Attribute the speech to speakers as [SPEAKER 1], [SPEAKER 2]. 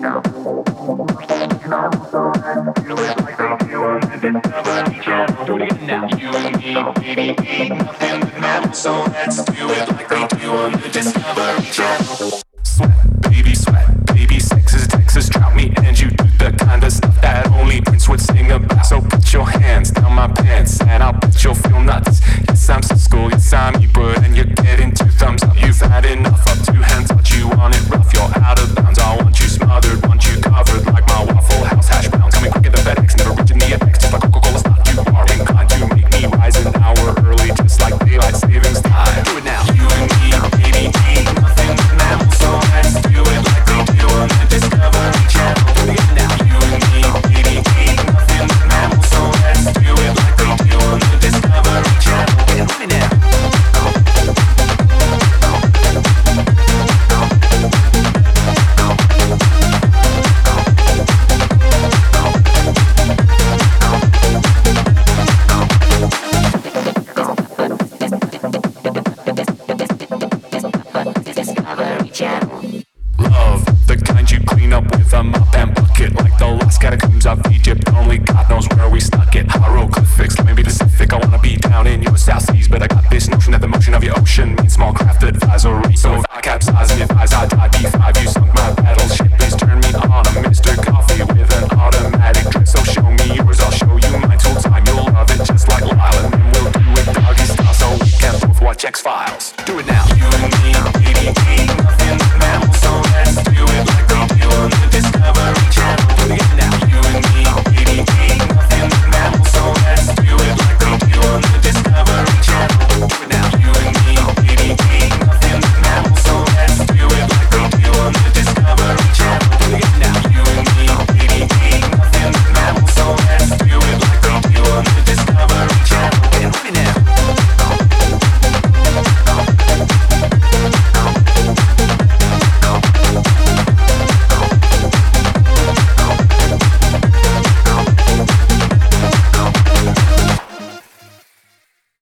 [SPEAKER 1] Do it again now. You and me, baby, ain't nothing but now. So let's do it like they do on the Discovery Channel. Sweat, baby, sex is Texas drought. Me and you do the kind of stuff that only Prince would sing about. So put your hands down my pants and I'll bet you'll feel nuts. Yes, I'm so school, yes, I'm you, but and you're getting 2 thumbs up. You've had enough of 2 hands, but you want it rough. You're out of bounds, I want you smothered, want you covered like my Waffle House hash browns. Coming quicker than FedEx, never reaching the apex. Just like Coca-Cola stock, you are inclined to make me rise an hour early, just like daylight savings time. Do it now. You and me, baby, ain't nothing but now. So let's do it like they do on the Discovery Channel. Do it now. You and me, baby, ain't nothing but now. So let's do it like they do on the Discovery Channel. Do it now. Love, the kind you clean up with a mop and bucket. Like the lost catacombs of Egypt, only God knows where we stuck it. Hieroglyphics, let me be Pacific. I wanna be down in your South Seas, but I got this notion that the motion of your ocean means small craft advisory. So if I capsize and advise I die B5, you sunk my bad